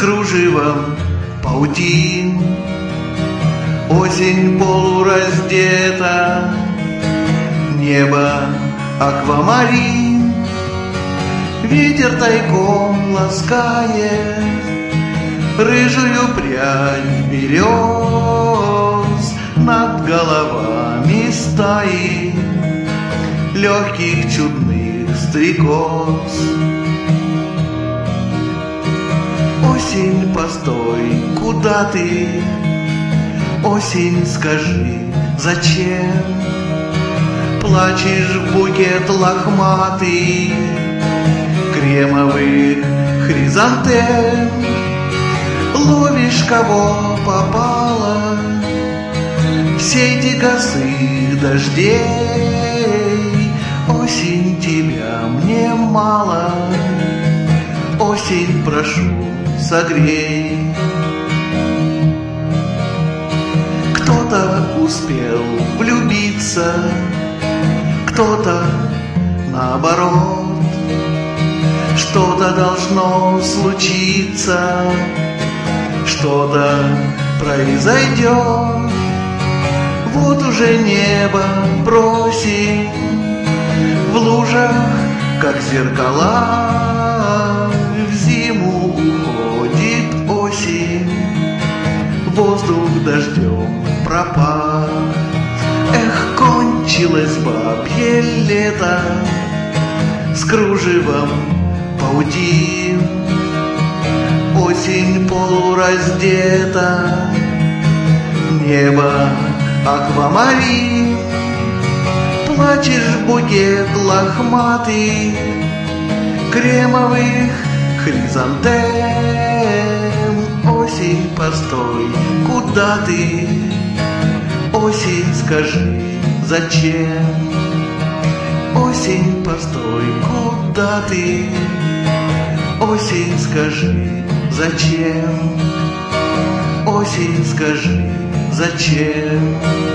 кружевом паутин. Осень полураздета, небо аквамарин. Ветер тайком ласкает рыжую прядь берез. Над головами стаи легких чудных стрекоз. Осень, постой, куда ты? Осень, скажи, зачем плачешь в букет лохматый кремовых хризантем? Ловишь кого попало в сети косых дождей. Осень, тебя мне мало, осень, прошу, согрей. Кто-то успел влюбиться, кто-то наоборот. Что-то должно случиться, что-то произойдет. Вот уже небо просит в лужах, как зеркала. В зиму уходит осень, воздух дождем пропах. Эх, кончилось бабье лето с кружевом паутин. Осень полураздета, небо аквамарин. Плачешь в букет лохматый кремовых хризантем. Осень, постой, куда ты? Осень, скажи, зачем? Осень, постой, куда ты? Осень, скажи, зачем? Осень, скажи, зачем?